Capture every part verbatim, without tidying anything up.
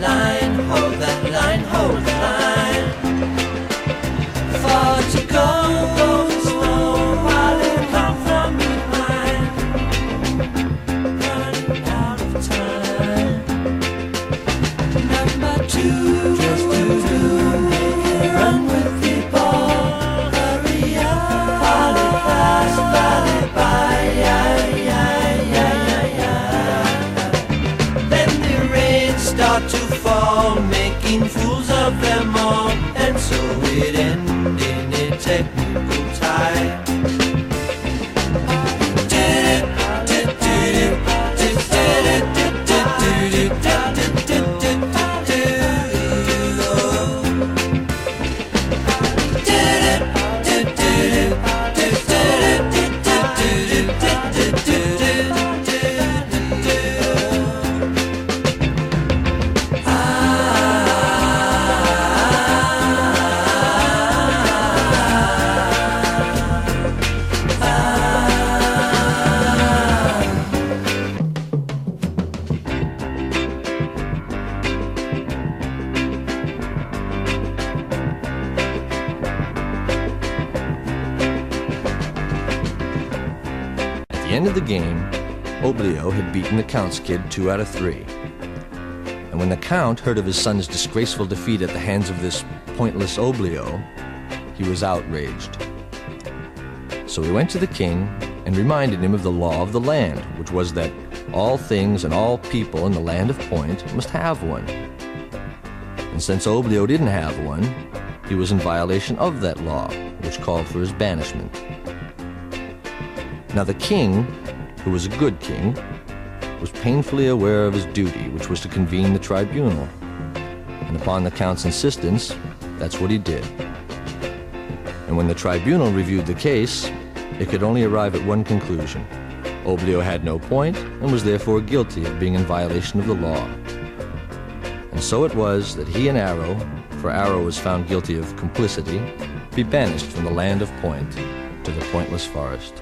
line, hold that line, hold the line. Far to go, go slow while it comes from behind. Running out of time. Number two, just to do, run with the ball. Hurry up, while it pass, while it by, yeah, yeah, yeah, yeah, yeah. Then the rain start to fall, making fools of them all, and so it ended in a technical tie. At the end of the game, Oblio had beaten the Count's kid two out of three. And when the Count heard of his son's disgraceful defeat at the hands of this pointless Oblio, he was outraged. So he went to the king and reminded him of the law of the land, which was that all things and all people in the land of Point must have one. And since Oblio didn't have one, he was in violation of that law, which called for his banishment. Now the king, who was a good king, was painfully aware of his duty, which was to convene the tribunal. And upon the Count's insistence, that's what he did. And when the tribunal reviewed the case, it could only arrive at one conclusion. Oblio had no point and was therefore guilty of being in violation of the law. And so it was that he and Arrow, for Arrow was found guilty of complicity, be banished from the land of Point to the Pointless Forest.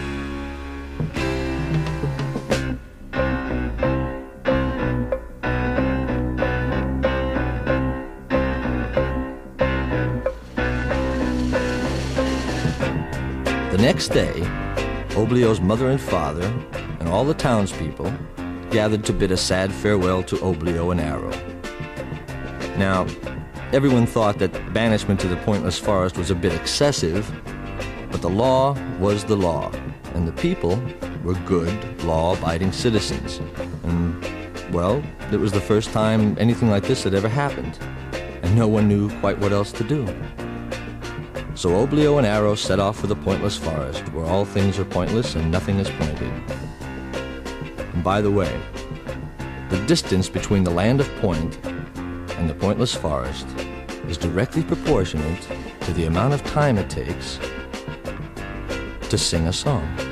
The next day, Oblio's mother and father and all the townspeople gathered to bid a sad farewell to Oblio and Arrow. Now, everyone thought that banishment to the Pointless Forest was a bit excessive, but the law was the law, and the people were good, law-abiding citizens. And, well, it was the first time anything like this had ever happened, and no one knew quite what else to do. So Oblio and Arrow set off for the Pointless Forest, where all things are pointless and nothing is pointed. And by the way, the distance between the land of Point and the Pointless Forest is directly proportionate to the amount of time it takes to sing a song.